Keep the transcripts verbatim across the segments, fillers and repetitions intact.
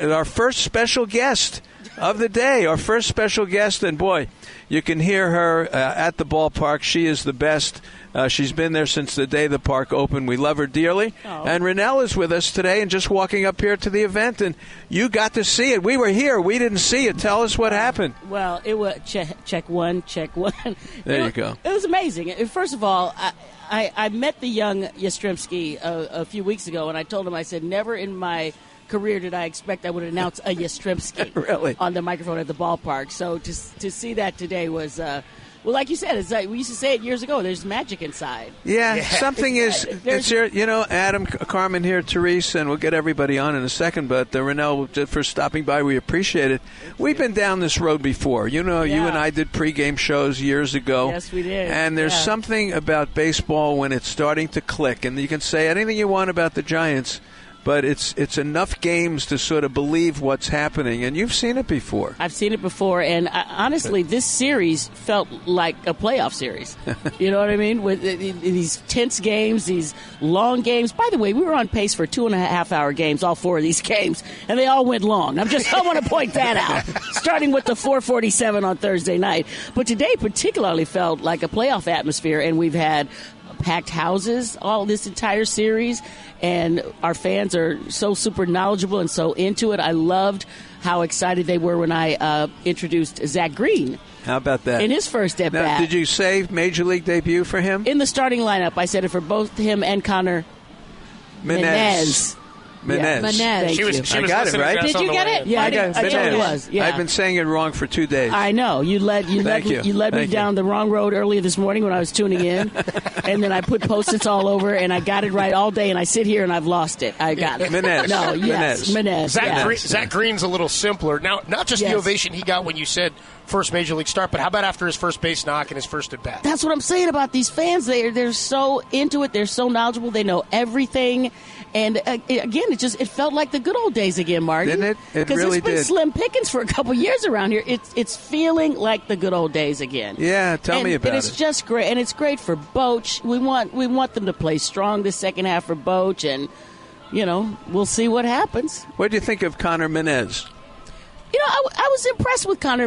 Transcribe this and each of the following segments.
our first special guest of the day, our first special guest. And, boy, you can hear her uh, at the ballpark. She is the best. Uh, she's been there since the day the park opened. We love her dearly. Oh. And Rennell is with us today and just walking up here to the event. And you got to see it. We were here. We didn't see it. Tell us what uh, happened. Well, it was check, check one, check one. There it, you go. It was amazing. First of all, I, I, I met the young Yastrzemski a, a few weeks ago, and I told him, I said, never in my career did I expect I would announce a Yastrzemski really? on the microphone at the ballpark. So to, to see that today was... Uh, Well, like you said, it's like we used to say it years ago. There's magic inside. Yeah, yeah. something is. It's here, you know, Adam, Carmen here, Therese, and we'll get everybody on in a second. But uh, Rennell, for stopping by, we appreciate it. We've been down this road before. You know, yeah. you and I did pregame shows years ago. Yes, we did. And there's yeah. something about baseball when it's starting to click, and you can say anything you want about the Giants. But it's it's enough games to sort of believe what's happening, and you've seen it before. I've seen it before, and I, honestly, this series felt like a playoff series. You know what I mean? With uh, these tense games, these long games. By the way, we were on pace for two and a half hour games, all four of these games, and they all went long. I'm just I want to point that out. Starting with the four forty-seven on Thursday night, but today particularly felt like a playoff atmosphere, and we've had packed houses all this entire series, and our fans are so super knowledgeable and so into it. I loved how excited they were when I uh, introduced Zach Green. How about that? In his first at bat. Did you say Major League debut for him? In the starting lineup, I said it for both him and Connor Menez. Menez. Menez. Yeah. Menez. Thank she was, you. she I was got it, right? Did you get it? Yeah, I I, got did. I totally was. Yeah. I've been saying it wrong for two days. I know. You led you led Thank you. you led Thank me down you. the wrong road earlier this morning when I was tuning in, and then I put Post-its all over, and I got it right all day, and I sit here and I've lost it. I got it. Menez. No, yes, Menez. Menez. Zach, yeah. Green, Zach Green's a little simpler. Now, not just Yes. the ovation he got when you said first Major League start, but how about after his first base knock and his first at bat? That's what I'm saying about these fans. They're they're so into it. They're so knowledgeable. They know everything. And uh, again, it just it felt like the good old days again, Marty. Didn't it? It Because really it's been did. slim pickings for a couple years around here. It's it's feeling like the good old days again. Yeah, tell and, me about and it's it. just great, and it's great for Boch. We want we want them to play strong this second half for Boch, and you know we'll see what happens. What do you think of Connor Menez? You know, I, I was impressed with Connor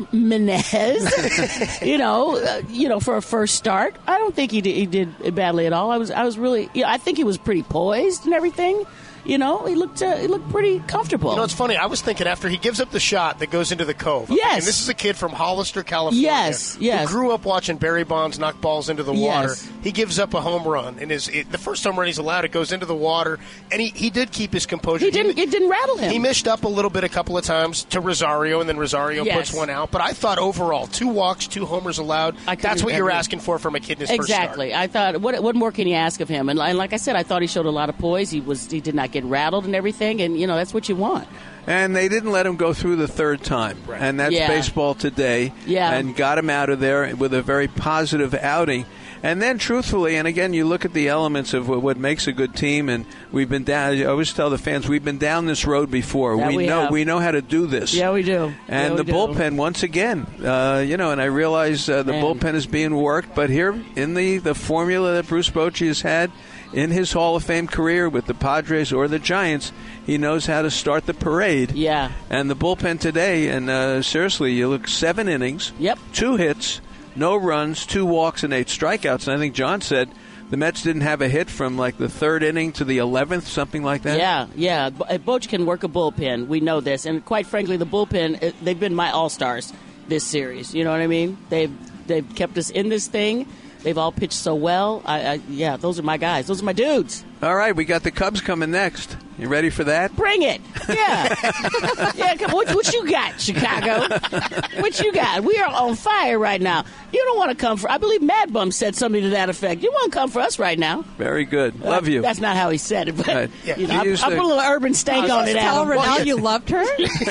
Menez. you know, uh, you know, for a first start, I don't think he did, he did badly at all. I was, I was really, you know, I think he was pretty poised and everything. You know, he looked, uh, he looked pretty comfortable. You know, it's funny. I was thinking after he gives up the shot that goes into the cove. Yes. And this is a kid from Hollister, California. Yes, yes. Who grew up watching Barry Bonds knock balls into the water. Yes. He gives up a home run. And his, it, the first home run he's allowed, it goes into the water. And he, he did keep his composure. He didn't, it didn't rattle him. He mished up a little bit a couple of times to Rosario, and then Rosario Yes. puts one out. But I thought overall, two walks, two homers allowed, I couldn't that's what you're agree. asking for from a kid in his Exactly. first start. I thought, what what more can you ask of him? And, and like I said, I thought he showed a lot of poise. He was he did not get rattled and everything. And, you know, that's what you want. And they didn't let him go through the third time. Right. And that's Yeah. baseball today. Yeah. And got him out of there with a very positive outing. And then, truthfully, and again, you look at the elements of what, what makes a good team, and we've been down. I always tell the fans, we've been down this road before. Yeah, we, we know have. we know how to do this. Yeah, we do. And Yeah, the we do. bullpen, once again, uh, you know, and I realize uh, the Man. bullpen is being worked, but here in the, the formula that Bruce Bochy has had in his Hall of Fame career with the Padres or the Giants, he knows how to start the parade. Yeah. And the bullpen today, and uh, seriously, you look seven innings, Yep. two hits, no runs, two walks, and eight strikeouts. And I think John said the Mets didn't have a hit from like the third inning to the eleventh, something like that. Yeah, yeah. Bo- Boch can work a bullpen. We know this. And quite frankly, the bullpen, uh, they've been my all-stars this series. You know what I mean? They've, they've kept us in this thing. They've all pitched so well. I, I, yeah, those are my guys. Those are my dudes. All right, we got the Cubs coming next. You ready for that? Bring it. Yeah. yeah, come, what, what you got, Chicago? What you got? We are on fire right now. You don't want to come for, I believe Mad Bum said something to that effect. You want to come for us right now. Very good. Love you. That's not how he said it, but Right. you know, He I, used I to- put a little urban stank on it, Tell Adam. Rennell you loved her?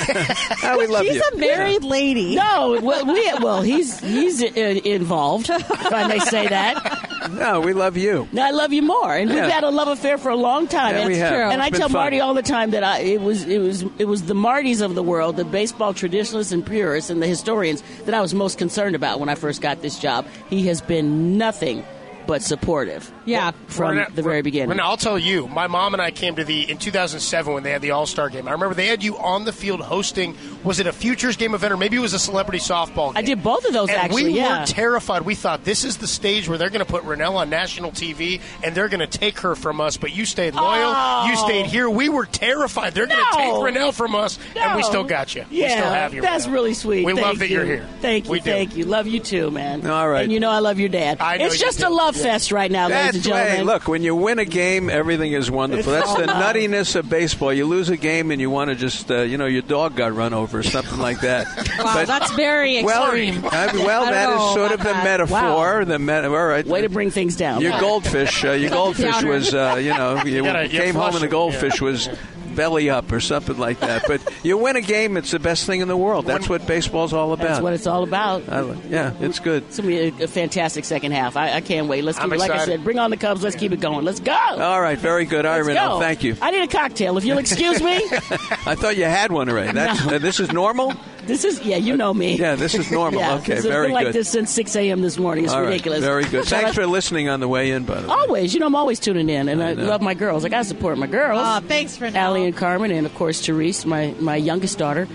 Ah, we love She's you. a married lady. No, well, we, well he's he's uh, involved, if I may say that. No, we love you. No, I love you more, and Yeah. we've had a love affair for a long time. Yeah, and, we have. true. and It's I been tell fun. Marty all the time that I, it was it was it was the Martys of the world, the baseball traditionalists and purists, and the historians that I was most concerned about when I first got this job. He has been nothing but supportive. Yeah. From Renee- the very beginning. Renee, I'll tell you, my mom and I came to the, in two thousand seven when they had the All-Star game. I remember they had you on the field hosting, was it a Futures game event or maybe it was a celebrity softball game? I did both of those, and actually, we yeah. were terrified. We thought, this is the stage where they're going to put Renelle on national T V and they're going to take her from us, but you stayed loyal. Oh. You stayed here. We were terrified. They're going to No. take Renelle from us, and we No. still got you. Yeah, we still have you. that's Renelle. really sweet. We Thank love that you. you're here. Thank you, We do. thank you. Love you too, man. All right. And you know I love your dad. I know it's you just do. a love Yeah. fest right now, That's ladies and way. gentlemen. Look, when you win a game, everything is wonderful. That's the nuttiness of baseball. You lose a game and you want to just, uh, you know, your dog got run over or something like that. Wow, But- that's very well, extreme. I mean, well, I don't that is know sort of about the that. metaphor. Wow. The meta- all right. Way to bring things down. Your goldfish, uh, your goldfish Downer. was, uh, you know, you, gotta- you came flush home and the it, goldfish yeah. was belly up or something like that. But you win a game, it's the best thing in the world. That's what baseball's all about. That's what it's all about. I, yeah, it's good. It's going to be a, a fantastic second half. I, I can't wait. Let's keep I'm it, like I excited. said, bring on the Cubs. Let's keep it going. Let's go. All right, very good. All right, Let's Renelle, go. thank you. I need a cocktail. If you'll excuse me. I thought you had one already. That's, No. uh, this is normal? This is, yeah, you know me. Yeah, this is normal. Yeah, Okay, it's very been like good. this since six a.m. this morning. It's All right, ridiculous. very good. So Thanks I- for listening on the way in, by the way. Always. You know, I'm always tuning in, and I, know. love my girls. I got to support my girls. Aw, thanks for Allie and Carmen, and, of course, Therese, my, my youngest daughter.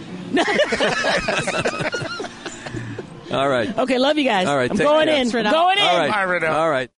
All right. Okay, love you guys. All right, I'm take going care. in. Thanks, I'm going in. All right. Bye, Renelle. All right.